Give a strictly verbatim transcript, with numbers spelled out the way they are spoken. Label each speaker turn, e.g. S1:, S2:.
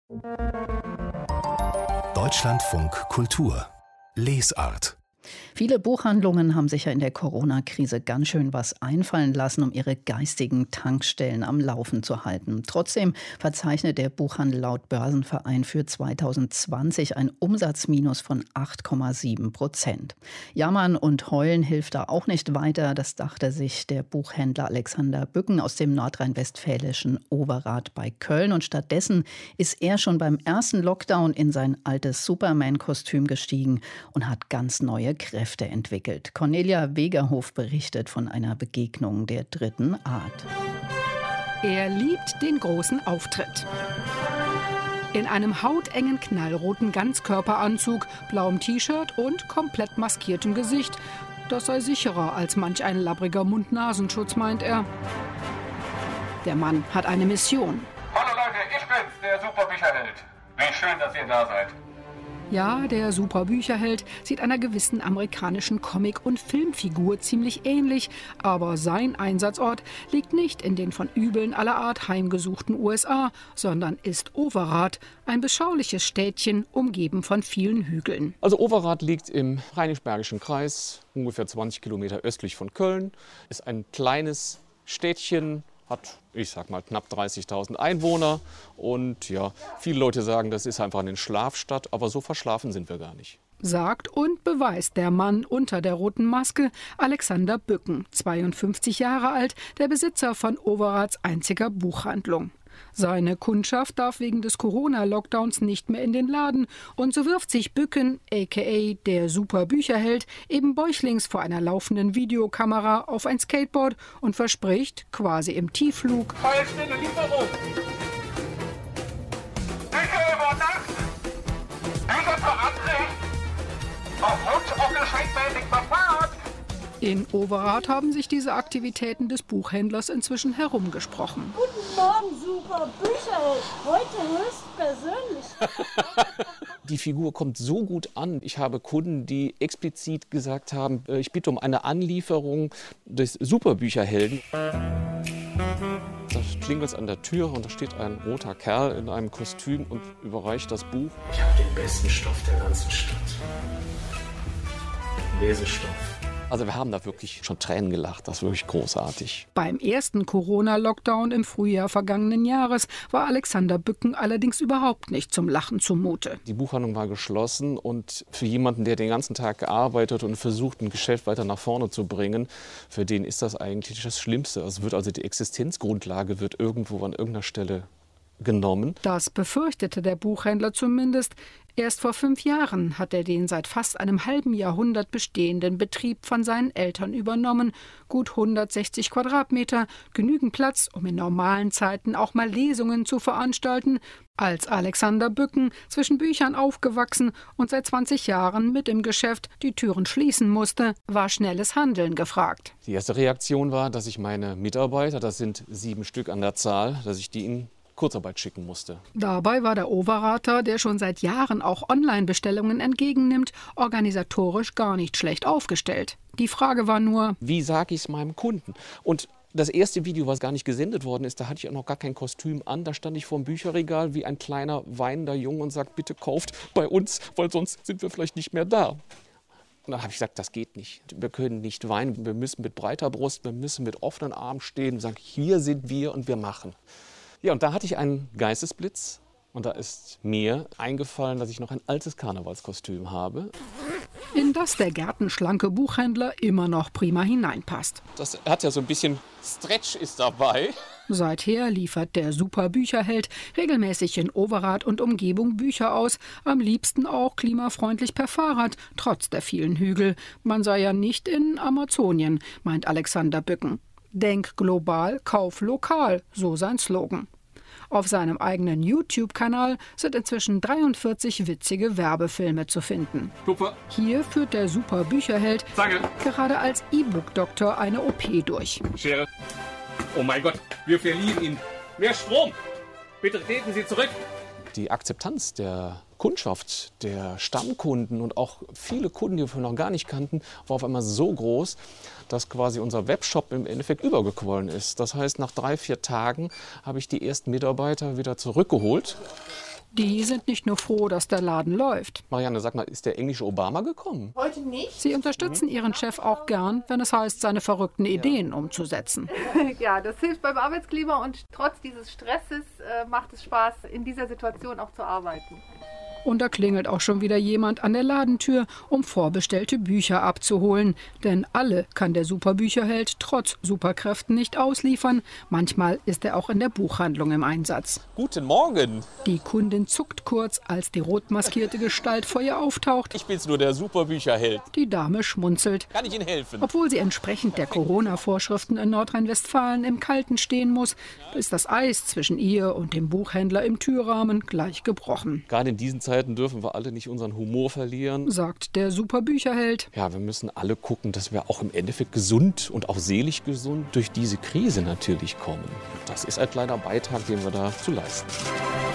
S1: Deutschlandfunk Kultur Lesart.
S2: Viele Buchhandlungen haben sich ja in der Corona-Krise ganz schön was einfallen lassen, um ihre geistigen Tankstellen am Laufen zu halten. Trotzdem verzeichnet der Buchhandel laut Börsenverein für zweitausendzwanzig ein Umsatzminus von acht Komma sieben Prozent. Jammern und Heulen hilft da auch nicht weiter. Das dachte sich der Buchhändler Alexander Bücken aus dem nordrhein-westfälischen Overath bei Köln. Und stattdessen ist er schon beim ersten Lockdown in sein altes Superman-Kostüm gestiegen und hat ganz neue Kräfte entwickelt. Cornelia Wegerhof berichtet von einer Begegnung der dritten Art.
S3: Er liebt den großen Auftritt. In einem hautengen, knallroten Ganzkörperanzug, blauem T-Shirt und komplett maskiertem Gesicht. Das sei sicherer als manch ein labbriger Mund-Nasenschutz, meint er. Der Mann hat eine Mission.
S4: Hallo Leute, ich bin's, der Superbücherheld. Wie schön, dass ihr da seid.
S3: Ja, der Superbücherheld sieht einer gewissen amerikanischen Comic- und Filmfigur ziemlich ähnlich, aber sein Einsatzort liegt nicht in den von Übeln aller Art heimgesuchten U S A, sondern ist Overath, ein beschauliches Städtchen, umgeben von vielen Hügeln.
S5: Also Overath liegt im Rheinisch-Bergischen Kreis, ungefähr zwanzig Kilometer östlich von Köln, ist ein kleines Städtchen, hat, ich sag mal, knapp dreißigtausend Einwohner. Und ja, viele Leute sagen, das ist einfach eine Schlafstadt, aber so verschlafen sind wir gar nicht.
S3: Sagt und beweist der Mann unter der roten Maske, Alexander Bücken, zweiundfünfzig Jahre alt, der Besitzer von Overaths einziger Buchhandlung. Seine Kundschaft darf wegen des Corona-Lockdowns nicht mehr in den Laden und so wirft sich Bücken, aka der Superbücherheld, eben bäuchlings vor einer laufenden Videokamera auf ein Skateboard und verspricht, quasi im Tiefflug:
S4: Pfeilstille Lieferung! Bücher über Nacht! Bücher für André! Auf Wunsch onkelscheidmäßig verfahrt!
S3: In Overath haben sich diese Aktivitäten des Buchhändlers inzwischen herumgesprochen.
S6: Guten Morgen, Superbücherheld. Heute höchstpersönlich.
S5: Die Figur kommt so gut an. Ich habe Kunden, die explizit gesagt haben, ich bitte um eine Anlieferung des Superbücherhelden. Da klingelt es an der Tür und da steht ein roter Kerl in einem Kostüm und überreicht das Buch.
S7: Ich habe den besten Stoff der ganzen Stadt. Lesestoff.
S5: Also wir haben da wirklich schon Tränen gelacht, das ist wirklich großartig.
S3: Beim ersten Corona-Lockdown im Frühjahr vergangenen Jahres war Alexander Bücken allerdings überhaupt nicht zum Lachen zumute.
S5: Die Buchhandlung war geschlossen und für jemanden, der den ganzen Tag gearbeitet und versucht, ein Geschäft weiter nach vorne zu bringen, für den ist das eigentlich das Schlimmste. Es wird also die Existenzgrundlage wird irgendwo an irgendeiner Stelle genommen.
S3: Das befürchtete der Buchhändler zumindest. Erst vor fünf Jahren hat er den seit fast einem halben Jahrhundert bestehenden Betrieb von seinen Eltern übernommen. Gut hundertsechzig Quadratmeter, genügend Platz, um in normalen Zeiten auch mal Lesungen zu veranstalten. Als Alexander Bücken, zwischen Büchern aufgewachsen und seit zwanzig Jahren mit im Geschäft, die Türen schließen musste, war schnelles Handeln gefragt.
S5: Die erste Reaktion war, dass ich meine Mitarbeiter, das sind sieben Stück an der Zahl, dass ich die in Kurzarbeit schicken musste.
S3: Dabei war der Overather, der schon seit Jahren auch Online-Bestellungen entgegennimmt, organisatorisch gar nicht schlecht aufgestellt. Die Frage war nur:
S5: Wie sage ich es meinem Kunden? Und das erste Video, was gar nicht gesendet worden ist, da hatte ich auch noch gar kein Kostüm an. Da stand ich vor dem Bücherregal wie ein kleiner weinender Junge und sagt, bitte kauft bei uns, weil sonst sind wir vielleicht nicht mehr da. Und dann habe ich gesagt, das geht nicht. Wir können nicht weinen, wir müssen mit breiter Brust, wir müssen mit offenen Armen stehen und sagen, hier sind wir und wir machen. Ja, und da hatte ich einen Geistesblitz und da ist mir eingefallen, dass ich noch ein altes Karnevalskostüm habe.
S3: In das der gärtenschlanke Buchhändler immer noch prima hineinpasst.
S5: Das hat ja so ein bisschen Stretch ist dabei.
S3: Seither liefert der Superbücherheld regelmäßig in Overath und Umgebung Bücher aus, am liebsten auch klimafreundlich per Fahrrad, trotz der vielen Hügel. Man sei ja nicht in Amazonien, meint Alexander Bücken. Denk global, kauf lokal, so sein Slogan. Auf seinem eigenen YouTube-Kanal sind inzwischen dreiundvierzig witzige Werbefilme zu finden.
S4: Super.
S3: Hier führt der Superbücherheld
S4: Danke.
S3: gerade als E-Book-Doktor eine O P durch.
S4: Schere. Oh mein Gott, wir verlieren ihn. Mehr Strom. Bitte treten Sie zurück.
S5: Die Akzeptanz der Kundschaft, der Stammkunden und auch viele Kunden, die wir noch gar nicht kannten, war auf einmal so groß, dass quasi unser Webshop im Endeffekt übergequollen ist. Das heißt, nach drei, vier Tagen habe ich die ersten Mitarbeiter wieder zurückgeholt
S3: Die sind nicht nur froh, dass der Laden läuft.
S5: Marianne, sag mal, ist der englische Obama gekommen?
S8: Heute nicht.
S3: Sie unterstützen ihren Chef auch gern, wenn es heißt, seine verrückten Ideen umzusetzen.
S8: Ja, das hilft beim Arbeitsklima und trotz dieses Stresses äh, macht es Spaß, in dieser Situation auch zu arbeiten.
S3: Und da klingelt auch schon wieder jemand an der Ladentür, um vorbestellte Bücher abzuholen. Denn alle kann der Superbücherheld trotz Superkräften nicht ausliefern. Manchmal ist er auch in der Buchhandlung im Einsatz.
S5: Guten Morgen.
S3: Die Kundin zuckt kurz, als die rotmaskierte Gestalt vor ihr auftaucht.
S5: Ich bin's nur, der Superbücherheld.
S3: Die Dame schmunzelt.
S5: Kann ich Ihnen helfen?
S3: Obwohl sie entsprechend der Corona-Vorschriften in Nordrhein-Westfalen im Kalten stehen muss, ist das Eis zwischen ihr und dem Buchhändler im Türrahmen gleich gebrochen.
S5: Gerade in diesen Zeiten dürfen wir alle nicht unseren Humor verlieren,
S3: sagt der Superbücherheld.
S5: Ja, wir müssen alle gucken, dass wir auch im Endeffekt gesund und auch seelisch gesund durch diese Krise natürlich kommen. Das ist ein kleiner Beitrag, den wir da zu leisten.